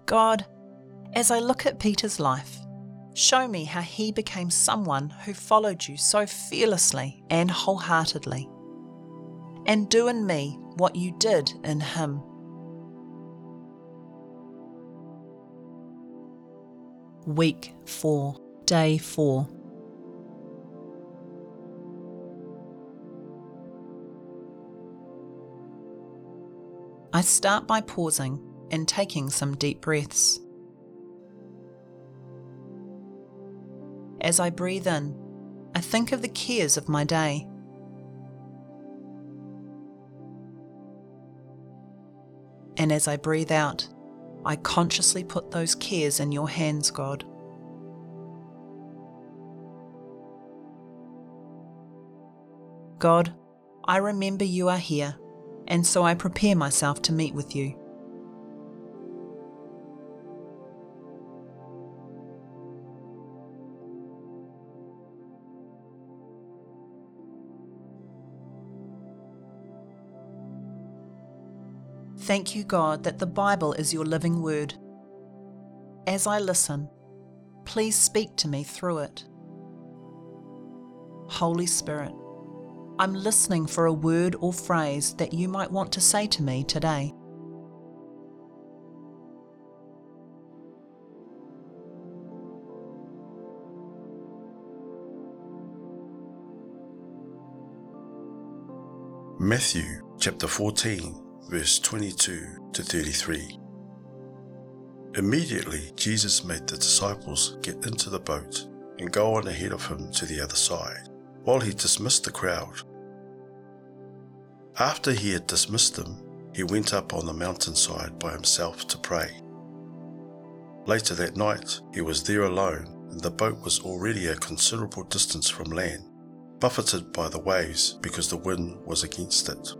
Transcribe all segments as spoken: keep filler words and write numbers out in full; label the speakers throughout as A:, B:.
A: God, as I look at Peter's life, show me how he became someone who followed you so fearlessly and wholeheartedly. And do in me what you did in him. Week four, Day four. I start by pausing and taking some deep breaths. As I breathe in, I think of the cares of my day. And as I breathe out, I consciously put those cares in your hands, God. God, I remember you are here, and so I prepare myself to meet with you. Thank you, God, that the Bible is your living word. As I listen, please speak to me through it. Holy Spirit, I'm listening for a word or phrase that you might want to say to me today.
B: Matthew chapter fourteen, verse twenty-two to thirty-three. Immediately Jesus made the disciples get into the boat and go on ahead of him to the other side, while he dismissed the crowd. After he had dismissed them, he went up on the mountainside by himself to pray. Later that night he was there alone, and the boat was already a considerable distance from land, buffeted by the waves because the wind was against it.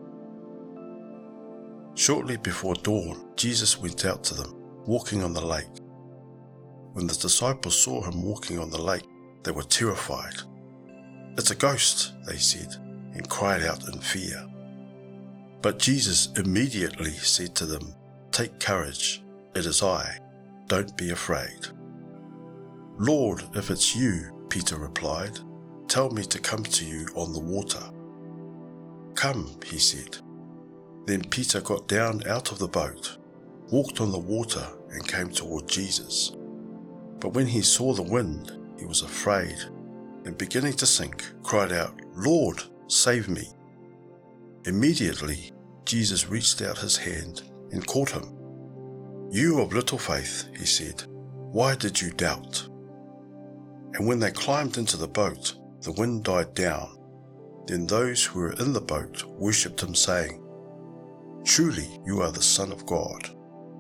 B: Shortly before dawn, Jesus went out to them, walking on the lake. When the disciples saw him walking on the lake, they were terrified. "It's a ghost," they said, and cried out in fear. But Jesus immediately said to them, "Take courage, it is I, don't be afraid." "Lord, if it's you," Peter replied, "tell me to come to you on the water." "Come," he said. Then Peter got down out of the boat, walked on the water, and came toward Jesus. But when he saw the wind, he was afraid, and beginning to sink, cried out, "Lord, save me." Immediately Jesus reached out his hand and caught him. "You of little faith," he said, "why did you doubt?" And when they climbed into the boat, the wind died down. Then those who were in the boat worshipped him, saying, "Truly you are the Son of God."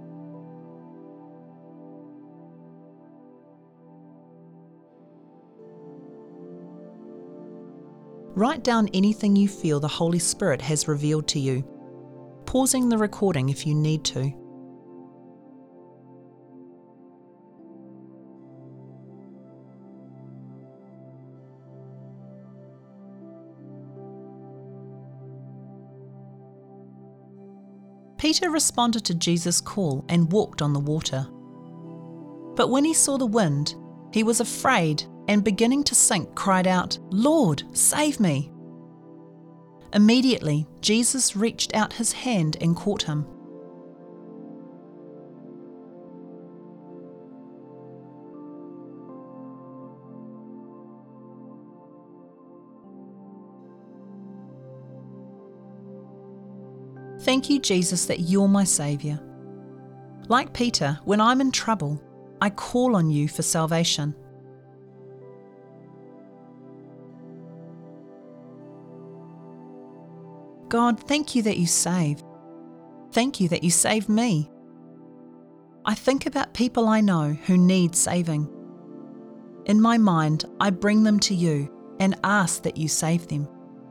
A: Write down anything you feel the Holy Spirit has revealed to you, pausing the recording if you need to. Peter responded to Jesus' call and walked on the water. But when he saw the wind, he was afraid and beginning to sink, cried out, "Lord, save me." Immediately, Jesus reached out his hand and caught him. Thank you, Jesus, that you're my Saviour. Like Peter, when I'm in trouble, I call on you for salvation. God, thank you that you save. Thank you that you saved me. I think about people I know who need saving. In my mind, I bring them to you and ask that you save them.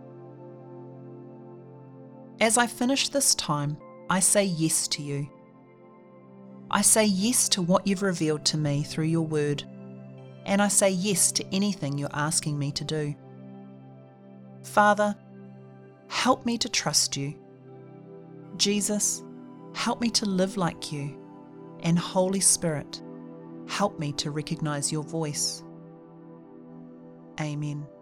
A: As I finish this time, I say yes to you. I say yes to what you've revealed to me through your word, and I say yes to anything you're asking me to do. Father, help me to trust you. Jesus, help me to live like you. And Holy Spirit, help me to recognize your voice. Amen.